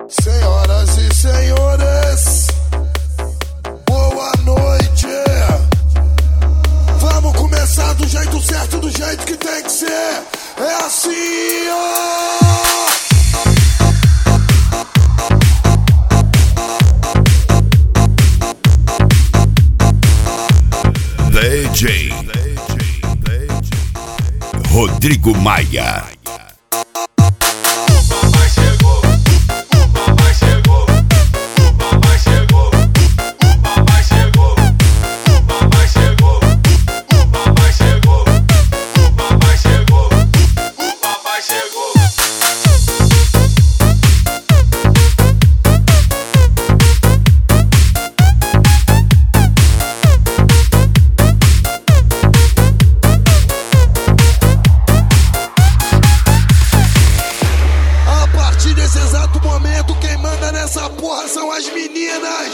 Senhoras e senhores, boa noite. Vamos começar do jeito certo, do jeito que tem que ser. É assim, ó. DJ Rodrigo Maia. Nesse exato momento, quem manda nessa porra são as meninas.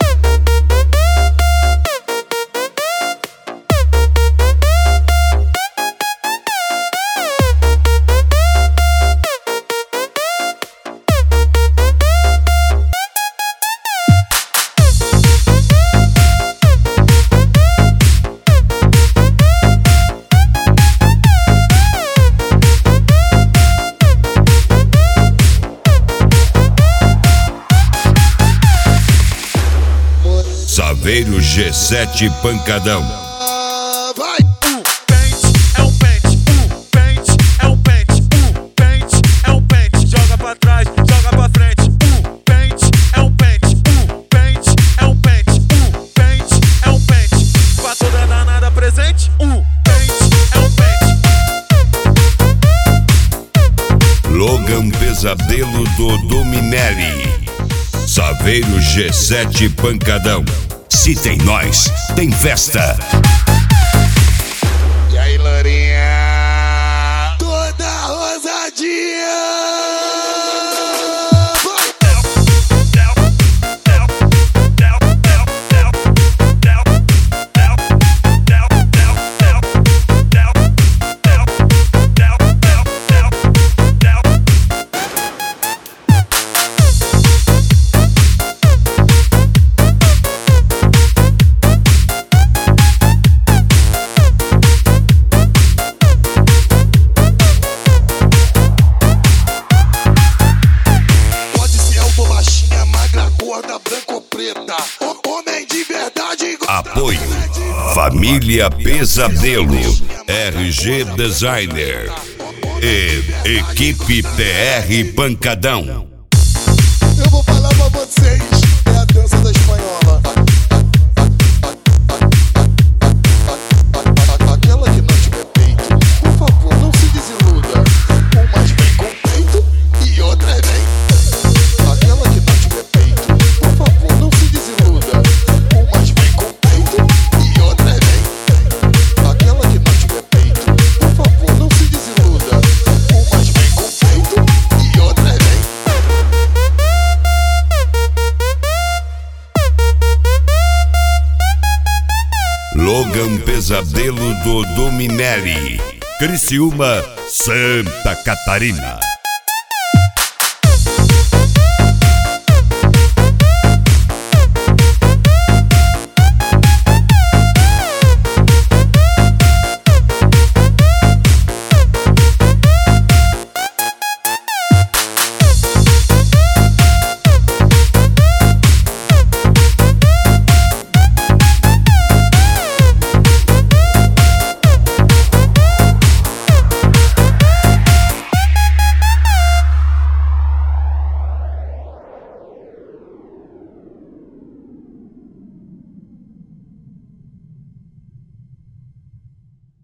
Saveiro G7 Pancadão. Vai! Pente é um pente, pente é um pente, pente é um pente. Joga pra trás, joga pra frente. Pente é um pente, pente é um pente, pente é um pente. Pra toda danada presente. Pente é um pente. Logan Pesadelo do Dominelli. Saveiro G7 Pancadão. Se tem nós, tem festa. E aí, Lourinha? Toda rosadinha. Homem de verdade. Apoio Família Pesadelo, RG Designer e Equipe PR Pancadão. Eu vou falar pra vocês, é a dança da espanhola. Aquela que não tiver peito, por favor, não se desiluda. Umas vem com peito e outras vem. Aquela que não tiver peito, por favor, não se desiluda. Umas vem com peito e outras vem. Aquela que não tiver peito, por favor, não se desiluda. Umas vem com peito e outras vem. Logan Pesadelo do Dominelli, Criciúma, Santa Catarina.